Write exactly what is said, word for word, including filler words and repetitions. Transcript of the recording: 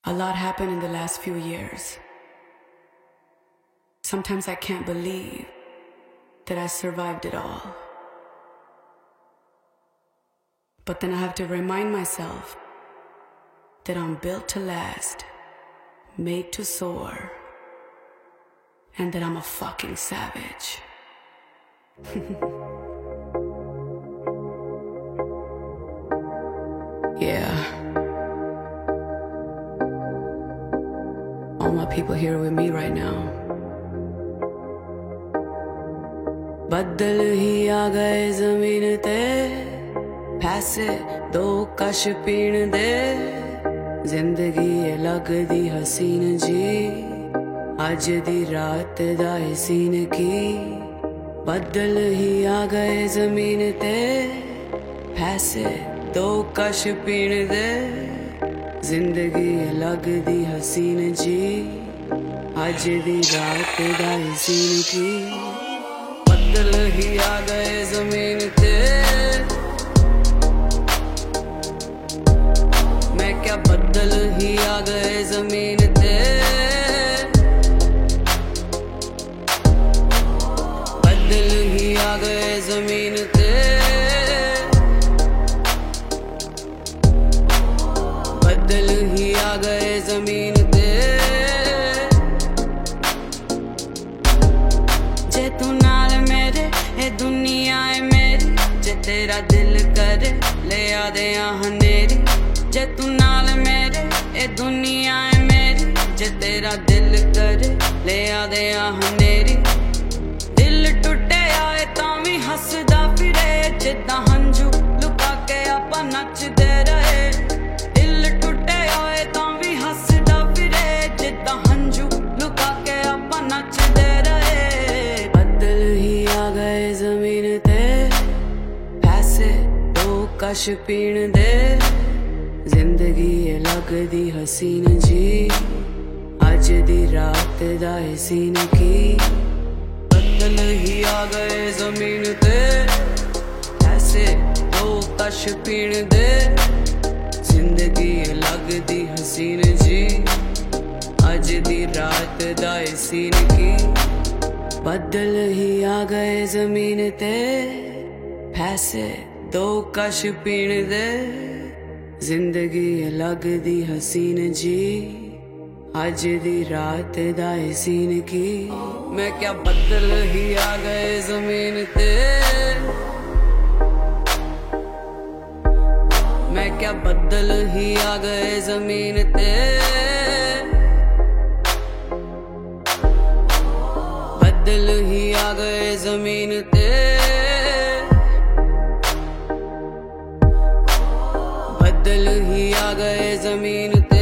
A lot happened in the last few years. Sometimes I can't believe that I survived it all. But then I have to remind myself that I'm built to last, made to soar, and that I'm a fucking savage. Yeah. All my people here with me right now. बदल ही आ गए ज़मीन ते, पैसे दो कश पीण दे, जिंदगी है लगदी हसीन जी, अज दी रात दा है सीन की। बदल ही आ गए ज़मीन ते, पैसे दो कश पीण दे, जिंदगी है लगदी हसीन जी, अज दी रात दा है सीन की। बदल ही आ गए ज़मीन ते, मैं क्या बदल ही आ गए ज़मीन ते, बदल ही आ गए ज़मीन ते, बदल ही आ गए ज़मीन ते। जे तू नाल मेरे ए दुनिया है मेरी, जे तेरा दिल करे ले आ दे हनेरी। जे तू नाल मेरे ए दुनिया है मेरी, जे तेरा दिल करे ले आ दे हनेरी। दिल टुटे आए तां भी हसदा फिरे, जिद्दां हंझू लुका के आपां नचदे रहे। दिल टुटे आए तां भी हसदा फिरे, जिद्दां हंझू लुका के आपां नचदे रहे। बदल ही आ गए ज़मीन ते, पैसे दो कश पीण दे, जिंदगी है लगदी हसीन जी, अज दी रात दा है सीन की। बदल ही आ गए ज़मीन ते, पैसे दो कश पीण दे, जिंदगी है लगदी हसीन जी, अज दी रात दा है सीन की। बदल ही आ गए ज़मीन ते, पैसे दो कश पीण दे, जिंदगी है लगदी हसीन जी, अज दी रात दा है सीन की। मैं क्या बदल ही आ गए ज़मीन ते, मैं क्या बदल ही आ गए ज़मीन ते, बदल ही आ गए ज़मीन ते, बदल ही आ गए ज़मीन ते।